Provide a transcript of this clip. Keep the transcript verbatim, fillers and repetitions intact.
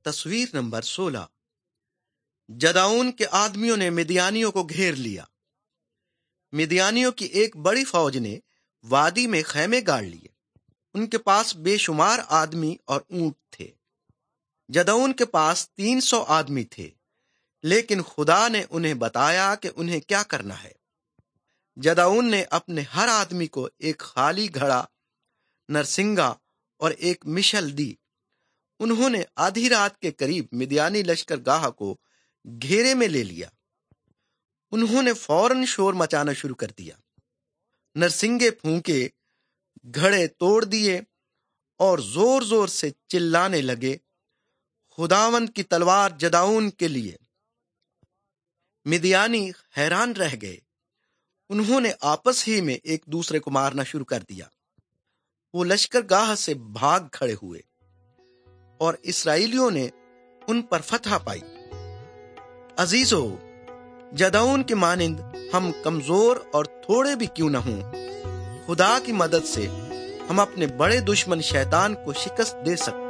تصویر نمبر سولہ۔ جدعون کے آدمیوں نے مدیانیوں کو گھیر لیا۔ مدیانیوں کی ایک بڑی فوج نے وادی میں خیمے گاڑ لیے۔ ان کے پاس بے شمار آدمی اور اونٹ تھے۔ جدعون کے پاس تین سو آدمی تھے، لیکن خدا نے انہیں بتایا کہ انہیں کیا کرنا ہے۔ جدعون نے اپنے ہر آدمی کو ایک خالی گھڑا، نرسنگا اور ایک مشل دی۔ انہوں نے آدھی رات کے قریب مدیانی لشکر گاہ کو گھیرے میں لے لیا۔ انہوں نے فوراً شور مچانا شروع کر دیا، نرسنگے پھونکے، گھڑے توڑ دیے اور زور زور سے چلانے لگے، خداوند کی تلوار جدعون کے لیے۔ مدیانی حیران رہ گئے۔ انہوں نے آپس ہی میں ایک دوسرے کو مارنا شروع کر دیا۔ وہ لشکر گاہ سے بھاگ کھڑے ہوئے اور اسرائیلیوں نے ان پر فتح پائی۔ عزیزو، جدعون کے مانند ہم کمزور اور تھوڑے بھی کیوں نہ ہوں، خدا کی مدد سے ہم اپنے بڑے دشمن شیطان کو شکست دے سکتے